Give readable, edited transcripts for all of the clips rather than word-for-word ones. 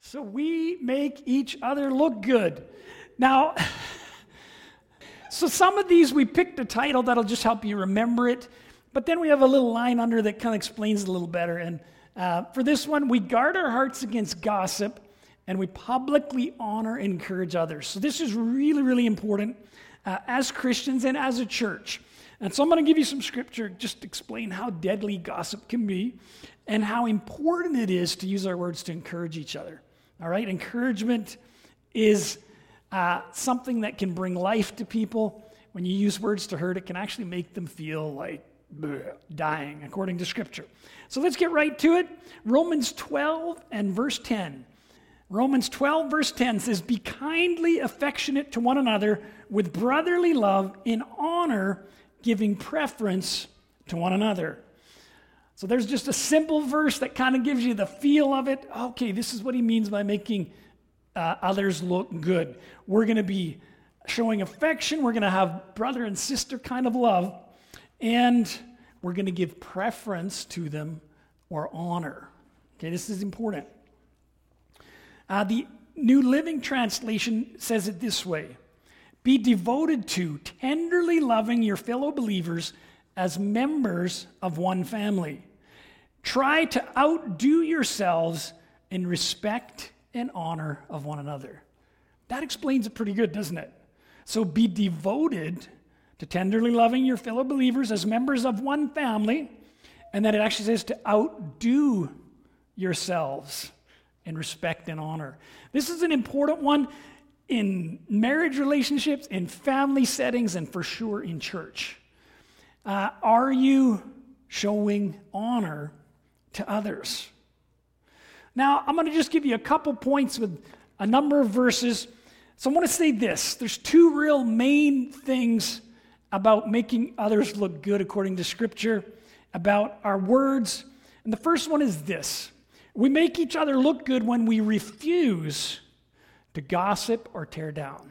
So we make each other look good. Now, so some of these we picked a title that'll just help you remember it, but then we have a little line under that kind of explains it a little better. And for this one, we guard our hearts against gossip, and we publicly honor and encourage others. So this is really, really important as Christians and as a church. And so I'm going to give you some scripture just to explain how deadly gossip can be and how important it is to use our words to encourage each other. All right? Encouragement is something that can bring life to people. When you use words to hurt, it can actually make them feel like dying, according to Scripture. So let's get right to it. Romans 12 and verse 10. Romans 12, verse 10 says, "Be kindly affectionate to one another with brotherly love, in honor, giving preference to one another." So there's just a simple verse that kind of gives you the feel of it. Okay, this is what he means by making others look good. We're going to be showing affection. We're going to have brother and sister kind of love. And we're going to give preference to them or honor. Okay, this is important. The New Living Translation says it this way: "Be devoted to, tenderly loving your fellow believers as members of one family. Try to outdo yourselves in respect and honor of one another." That explains it pretty good, doesn't it? So be devoted to tenderly loving your fellow believers as members of one family, and then it actually says to outdo yourselves in respect and honor. This is an important one in marriage relationships, in family settings, and for sure in church. Are you showing honor to others? Now, I'm going to just give you a couple points with a number of verses. So I want to say this. There's two real main things about making others look good according to Scripture, about our words. And the first one is this: we make each other look good when we refuse to gossip or tear down.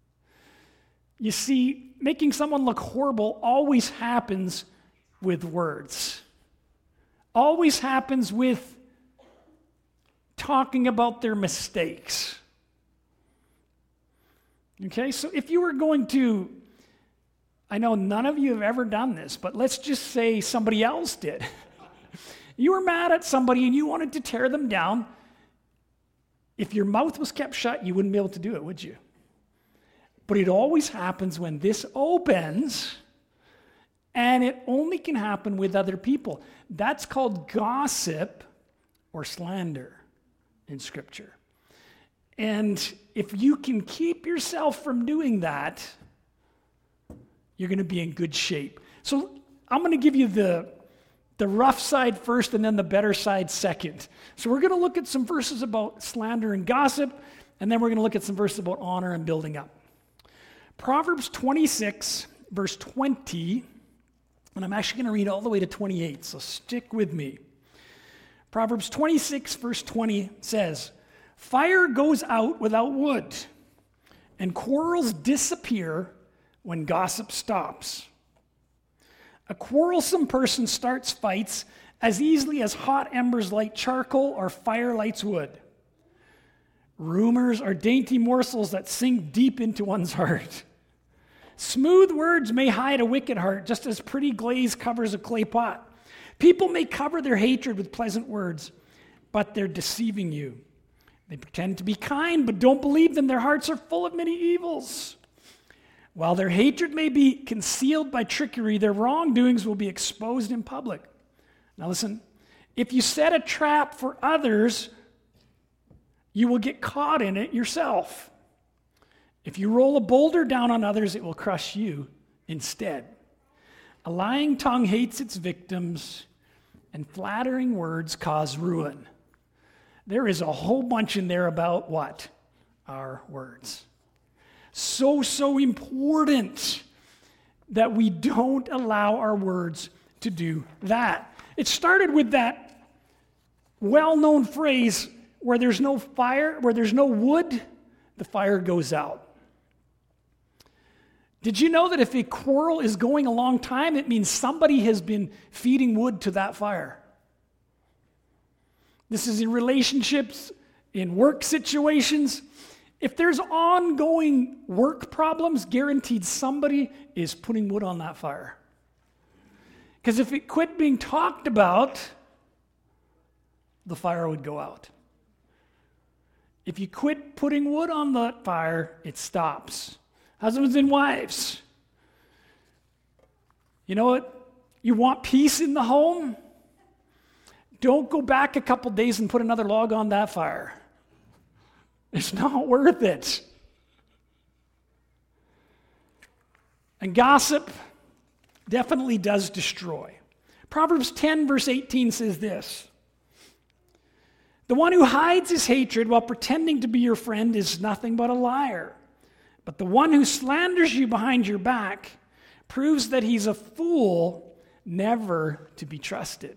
You see, making someone look horrible always happens with words. Always happens with talking about their mistakes. Okay, so if you were going to, I know none of you have ever done this, but let's just say somebody else did. You were mad at somebody and you wanted to tear them down. If your mouth was kept shut, you wouldn't be able to do it, would you? But it always happens when this opens, and it only can happen with other people. That's called gossip or slander in Scripture. And if you can keep yourself from doing that, you're going to be in good shape. So I'm going to give you the rough side first and then the better side second. So we're going to look at some verses about slander and gossip, and then we're going to look at some verses about honor and building up. Proverbs 26, verse 20, and I'm actually going to read all the way to 28, so stick with me. Proverbs 26, verse 20 says, "Fire goes out without wood, and quarrels disappear when gossip stops. A quarrelsome person starts fights as easily as hot embers light charcoal or fire lights wood. Rumors are dainty morsels that sink deep into one's heart. Smooth words may hide a wicked heart, just as pretty glaze covers a clay pot. People may cover their hatred with pleasant words, but they're deceiving you. They pretend to be kind, but don't believe them. Their hearts are full of many evils. While their hatred may be concealed by trickery, their wrongdoings will be exposed in public." Now listen, if you set a trap for others, you will get caught in it yourself. If you roll a boulder down on others, it will crush you instead. A lying tongue hates its victims, and flattering words cause ruin. There is a whole bunch in there about what? Our words. So important that we don't allow our words to do that. It started with that well-known phrase, where there's no fire, where there's no wood, the fire goes out. Did you know that if a quarrel is going a long time, it means somebody has been feeding wood to that fire? This is in relationships, in work situations. If there's ongoing work problems, guaranteed somebody is putting wood on that fire. Because if it quit being talked about, the fire would go out. If you quit putting wood on the fire, it stops. Husbands and wives, you know what? You want peace in the home? Don't go back a couple days and put another log on that fire. It's not worth it. And gossip definitely does destroy. Proverbs 10 verse 18 says this: "The one who hides his hatred while pretending to be your friend is nothing but a liar. But the one who slanders you behind your back proves that he's a fool, never to be trusted."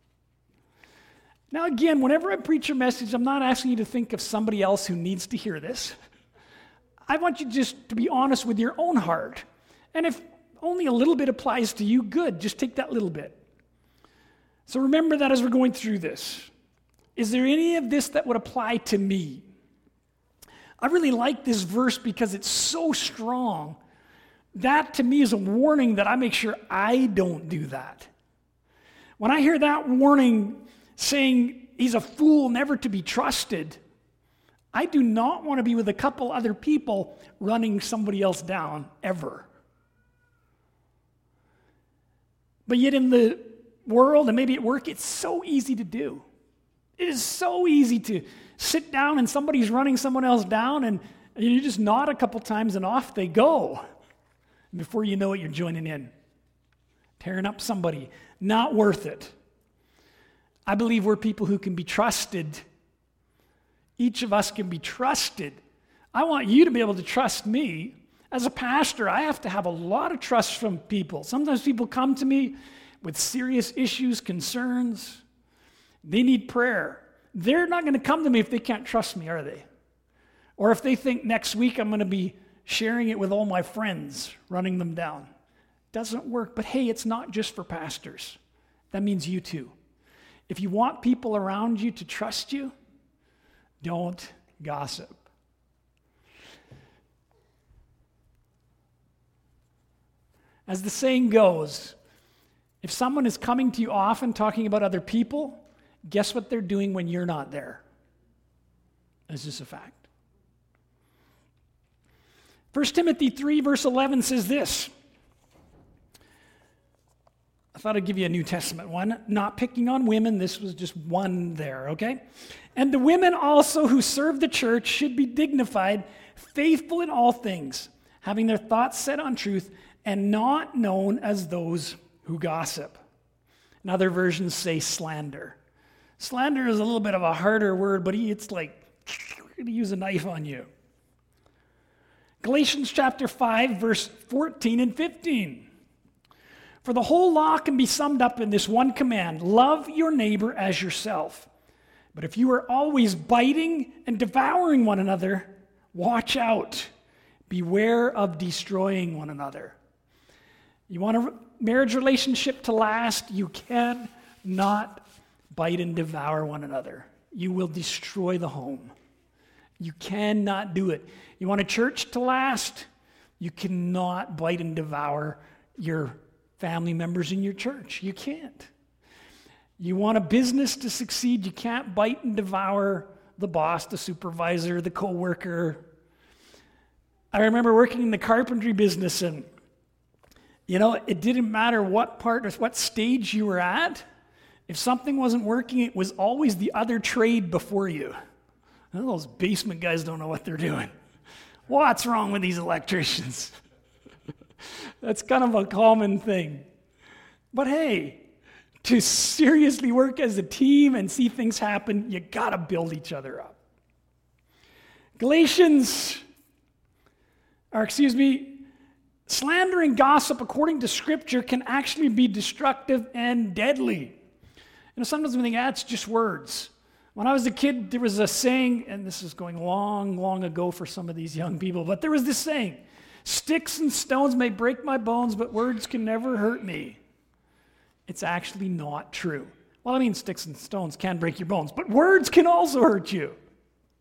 Now again, whenever I preach a message, I'm not asking you to think of somebody else who needs to hear this. I want you just to be honest with your own heart. And if only a little bit applies to you, good. Just take that little bit. So remember that as we're going through this. Is there any of this that would apply to me? I really like this verse because it's so strong. That to me is a warning that I make sure I don't do that. When I hear that warning saying he's a fool never to be trusted, I do not want to be with a couple other people running somebody else down, ever. But yet in the world, and maybe at work, it's so easy to do. It is so easy to sit down and somebody's running someone else down and you just nod a couple times and off they go. And before you know it, you're joining in. Tearing up somebody. Not worth it. I believe we're people who can be trusted. Each of us can be trusted. I want you to be able to trust me. As a pastor, I have to have a lot of trust from people. Sometimes people come to me with serious issues, concerns. They need prayer. They're not going to come to me if they can't trust me, are they? Or if they think next week I'm going to be sharing it with all my friends, running them down. Doesn't work. But hey, it's not just for pastors. That means you too. If you want people around you to trust you, don't gossip. As the saying goes, if someone is coming to you often talking about other people, guess what they're doing when you're not there? That's just a fact. 1 Timothy 3 verse 11 says this. I thought I'd give you a New Testament one. Not picking on women. This was just one there, okay? "And the women also who serve the church should be dignified, faithful in all things, having their thoughts set on truth, and not known as those who gossip." And other versions say slander. Slander is a little bit of a harder word, but it's like, to use a knife on you. Galatians chapter 5, verse 14 and 15. "For the whole law can be summed up in this one command: love your neighbor as yourself. But if you are always biting and devouring one another, watch out. Beware of destroying one another." You want a marriage relationship to last? You cannot bite and devour one another. You will destroy the home. You cannot do it. You want a church to last? You cannot bite and devour your family members in your church. You can't. You want a business to succeed? You can't bite and devour the boss, the supervisor, the coworker. I remember working in the carpentry business, and it didn't matter what part or what stage you were at. If something wasn't working, it was always the other trade before you. Those basement guys don't know what they're doing. What's wrong with these electricians? That's kind of a common thing. But hey, to seriously work as a team and see things happen, you got to build each other up. Slandering gossip according to Scripture can actually be destructive and deadly. Sometimes we think, it's just words. When I was a kid, there was a saying, and this is going long, long ago for some of these young people, but there was this saying: "Sticks and stones may break my bones, but words can never hurt me." It's actually not true. Well, sticks and stones can break your bones, but words can also hurt you.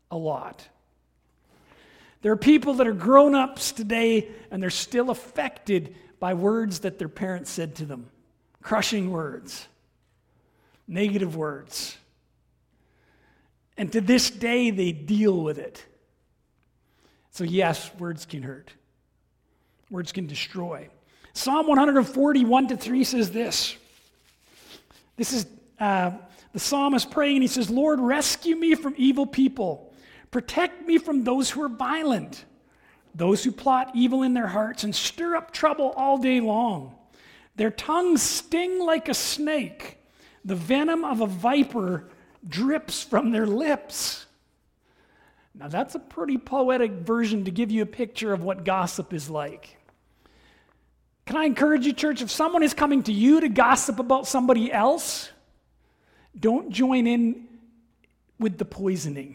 a lot. There are people that are grown-ups today and they're still affected by words that their parents said to them. Crushing words. Negative words. And to this day, they deal with it. So yes, words can hurt. Words can destroy. Psalm 141-3 says this. This is the psalmist praying, and he says, Lord, rescue me from evil people. Protect me from those who are violent, those who plot evil in their hearts and stir up trouble all day long. Their tongues sting like a snake. The venom of a viper drips from their lips. Now that's a pretty poetic version to give you a picture of what gossip is like. Can I encourage you, church, if someone is coming to you to gossip about somebody else, don't join in with the poisoning.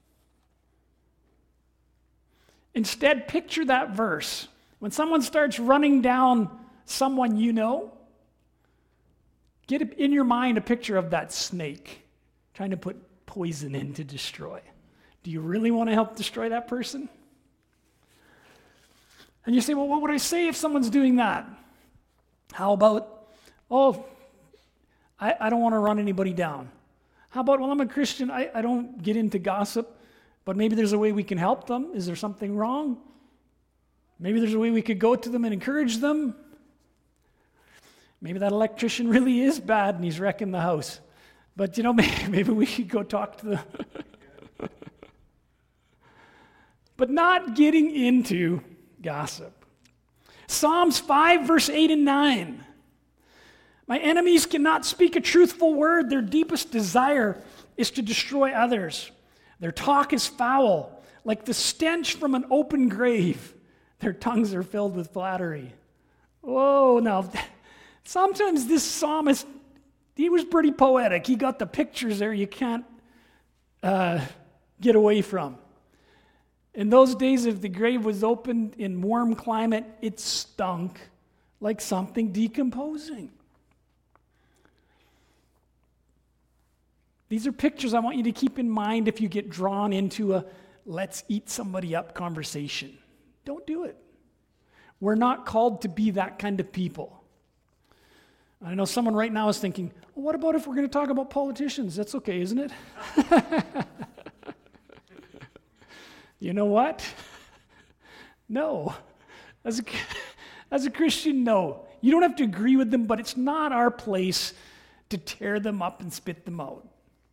Instead, picture that verse. When someone starts running down someone you know, get in your mind a picture of that snake trying to put poison in to destroy. Do you really want to help destroy that person? And you say, well, what would I say if someone's doing that? How about, I don't want to run anybody down. How about, well, I'm a Christian, I don't get into gossip, but maybe there's a way we can help them. Is there something wrong? Maybe there's a way we could go to them and encourage them. Maybe that electrician really is bad and he's wrecking the house. But, maybe we should go talk to them. But not getting into gossip. Psalms 5, verse 8 and 9. My enemies cannot speak a truthful word. Their deepest desire is to destroy others. Their talk is foul, like the stench from an open grave. Their tongues are filled with flattery. Whoa, now, sometimes this psalmist, he was pretty poetic. He got the pictures there you can't get away from. In those days, if the grave was opened in warm climate, it stunk like something decomposing. These are pictures I want you to keep in mind if you get drawn into a let's eat somebody up conversation. Don't do it. We're not called to be that kind of people. I know someone right now is thinking, well, what about if we're going to talk about politicians? That's okay, isn't it? You know what? No. As a Christian, no. You don't have to agree with them, but it's not our place to tear them up and spit them out.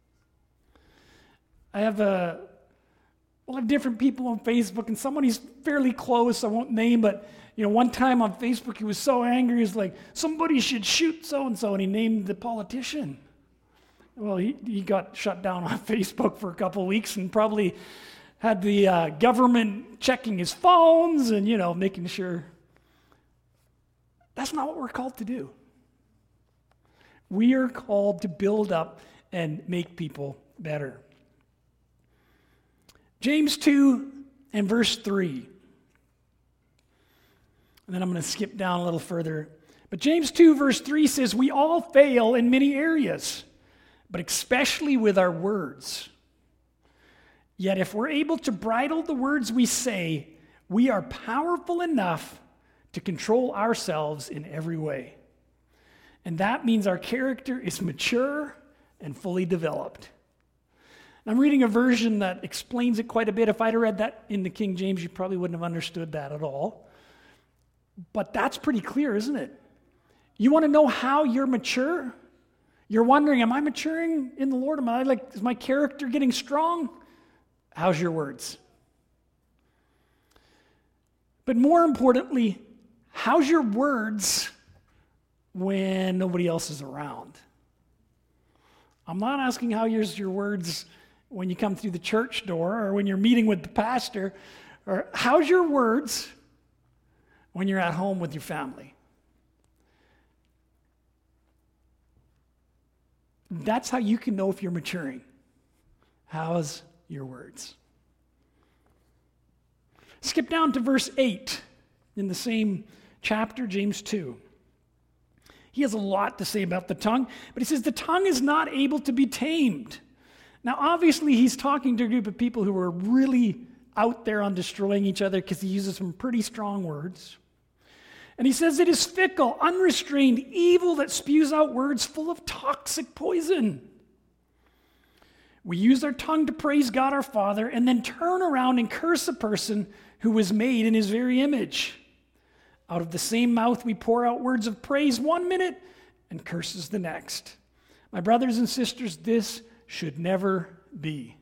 I have different people on Facebook, and someone he's fairly close, I won't name, but one time on Facebook he was so angry, he was like, somebody should shoot so-and-so, and he named the politician. Well, he got shut down on Facebook for a couple of weeks and probably had the government checking his phones and, making sure. That's not what we're called to do. We are called to build up and make people better. James 2 and verse 3. And then I'm going to skip down a little further. But James 2 verse 3 says, we all fail in many areas, but especially with our words. Yet if we're able to bridle the words we say, we are powerful enough to control ourselves in every way. And that means our character is mature and fully developed. I'm reading a version that explains it quite a bit. If I'd have read that in the King James, you probably wouldn't have understood that at all. But that's pretty clear, isn't it? You want to know how you're mature? You're wondering, am I maturing in the Lord? Is my character getting strong? How's your words? But more importantly, how's your words when nobody else is around? I'm not asking how your words when you come through the church door or when you're meeting with the pastor, or how's your words when you're at home with your family? That's how you can know if you're maturing. How's your words? Skip down to verse 8 in the same chapter, James 2. He has a lot to say about the tongue, but he says the tongue is not able to be tamed. Now, obviously, he's talking to a group of people who are really out there on destroying each other because he uses some pretty strong words. And he says it is fickle, unrestrained, evil that spews out words full of toxic poison. We use our tongue to praise God our Father and then turn around and curse a person who was made in his very image. Out of the same mouth we pour out words of praise one minute and curses the next. My brothers and sisters, this should never be.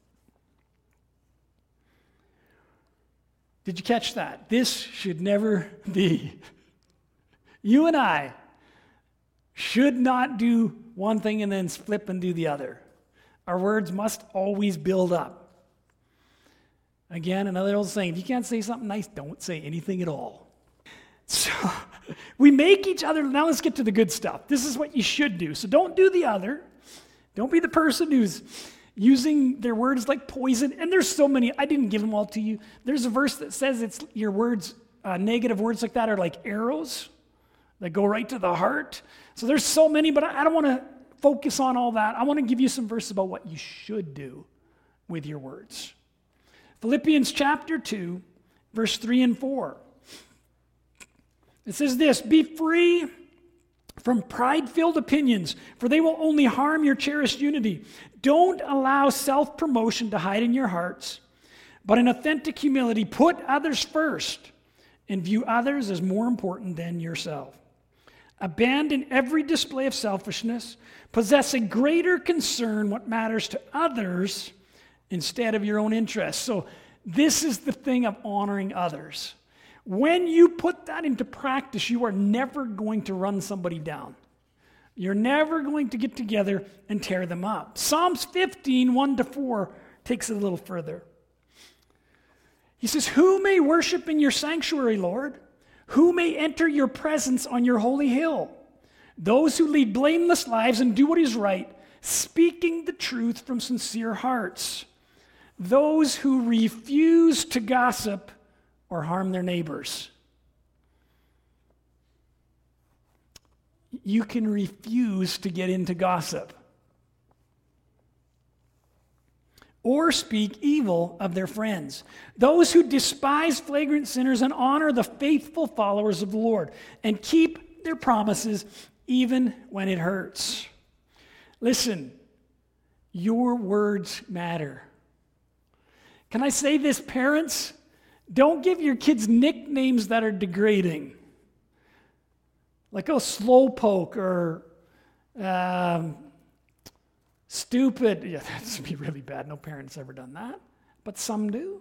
Did you catch that? This should never be. You and I should not do one thing and then flip and do the other. Our words must always build up. Again, another old saying, if you can't say something nice, don't say anything at all. So we make each other, now let's get to the good stuff. This is what you should do. So don't do the other. Don't be the person who's using their words like poison. And there's so many, I didn't give them all to you. There's a verse that says it's your words, negative words like that are like arrows that go right to the heart. So there's so many, but I don't want to focus on all that. I want to give you some verses about what you should do with your words. Philippians chapter 2, verse 3 and 4. It says this, be free from pride-filled opinions, for they will only harm your cherished unity. Don't allow self-promotion to hide in your hearts, but in authentic humility, put others first and view others as more important than yourself. Abandon every display of selfishness. Possess a greater concern what matters to others instead of your own interests. So this is the thing of honoring others. When you put that into practice, you are never going to run somebody down. You're never going to get together and tear them up. Psalms 15, 1-4 takes it a little further. He says, who may worship in your sanctuary, Lord? Who may enter your presence on your holy hill? Those who lead blameless lives and do what is right, speaking the truth from sincere hearts. Those who refuse to gossip or harm their neighbors. You can refuse to get into gossip or speak evil of their friends. Those who despise flagrant sinners and honor the faithful followers of the Lord and keep their promises even when it hurts. Listen, your words matter. Can I say this, parents? Don't give your kids nicknames that are degrading. Like, oh, slowpoke or stupid. Yeah, that would be really bad. No parent's ever done that. But some do.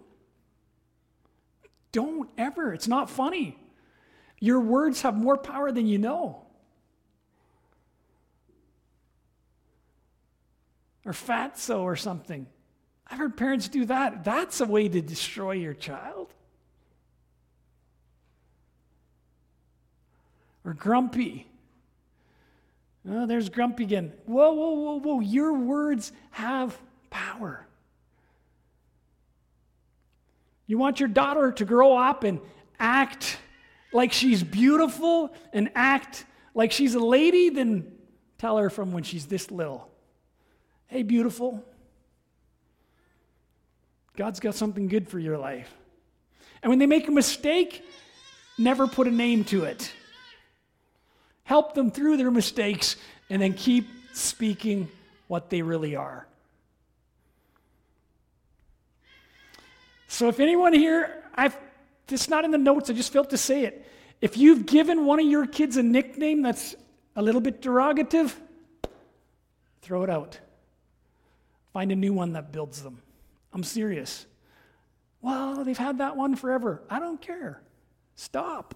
Don't ever. It's not funny. Your words have more power than you know. Or fatso or something. I've heard parents do that. That's a way to destroy your child. Or grumpy. Oh, there's grumpy again. Whoa, whoa, whoa, whoa. Your words have power. You want your daughter to grow up and act like she's beautiful and act like she's a lady, then tell her from when she's this little. Hey, beautiful. God's got something good for your life. And when they make a mistake, never put a name to it. Help them through their mistakes and then keep speaking what they really are. So if anyone here, it's not in the notes, I just felt to say it. If you've given one of your kids a nickname that's a little bit derogative, throw it out. Find a new one that builds them. I'm serious. Well, they've had that one forever. I don't care. Stop.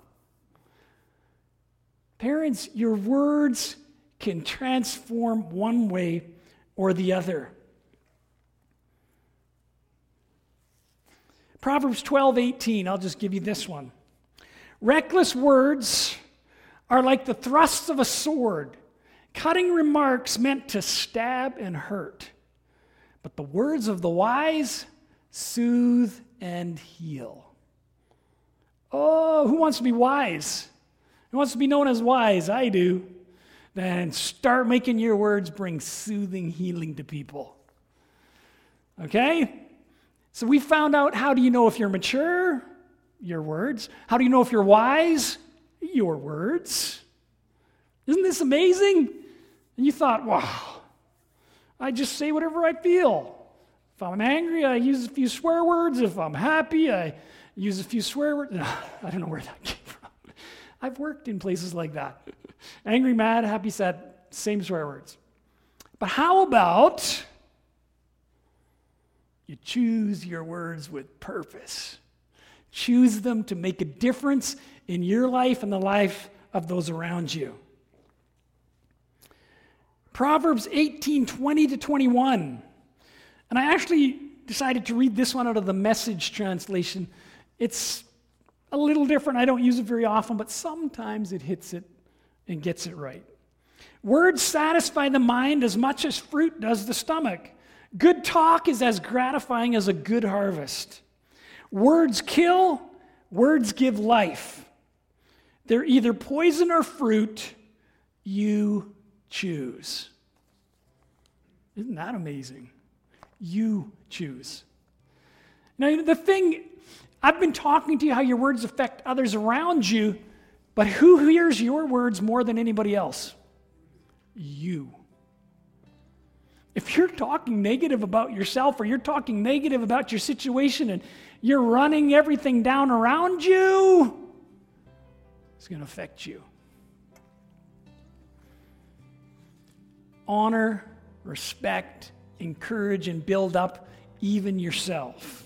Parents, your words can transform one way or the other. Proverbs 12:18, I'll just give you this one. Reckless words are like the thrusts of a sword, cutting remarks meant to stab and hurt. But the words of the wise soothe and heal. Oh, who wants to be wise? Who wants to be known as wise? I do. Then start making your words bring soothing healing to people. Okay? So we found out, how do you know if you're mature? Your words. How do you know if you're wise? Your words. Isn't this amazing? And you thought, wow, I just say whatever I feel. If I'm angry, I use a few swear words. If I'm happy, I use a few swear words. No, I don't know where that came from. I've worked in places like that. Angry, mad, happy, sad, same swear words. But how about you choose your words with purpose? Choose them to make a difference in your life and the life of those around you. Proverbs 18:20-21. And I actually decided to read this one out of the Message translation. It's a little different. I don't use it very often, but sometimes it hits it and gets it right. Words satisfy the mind as much as fruit does the stomach. Good talk is as gratifying as a good harvest. Words kill, words give life. They're either poison or fruit. You choose. Isn't that amazing? You choose. Now, the thing, I've been talking to you how your words affect others around you, but who hears your words more than anybody else? You. If you're talking negative about yourself, or you're talking negative about your situation, and you're running everything down around you, it's going to affect you. Honor, respect, encourage, and build up even yourself.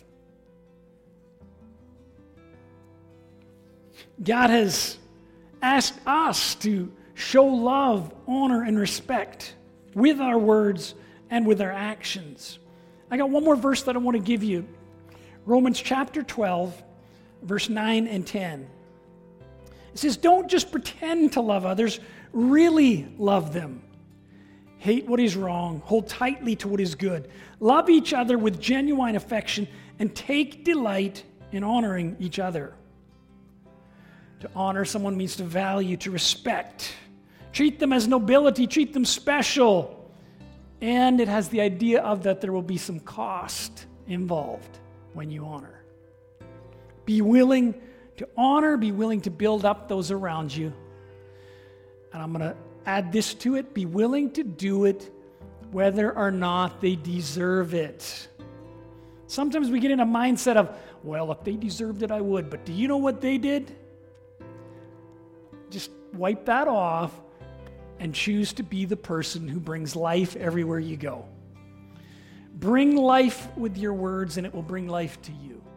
God has asked us to show love, honor, and respect with our words and with our actions. I got one more verse that I want to give you. Romans chapter 12, verse 9 and 10. It says, don't just pretend to love others, really love them. Hate what is wrong, hold tightly to what is good. Love each other with genuine affection, and take delight in honoring each other. To honor someone means to value, to respect. Treat them as nobility, treat them special. And it has the idea of that there will be some cost involved when you honor. Be willing to honor, be willing to build up those around you. And I'm going to add this to it, be willing to do it whether or not they deserve it. Sometimes we get in a mindset of, well, if they deserved it, I would. But do you know what they did? Just wipe that off and choose to be the person who brings life everywhere you go. Bring life with your words, and it will bring life to you.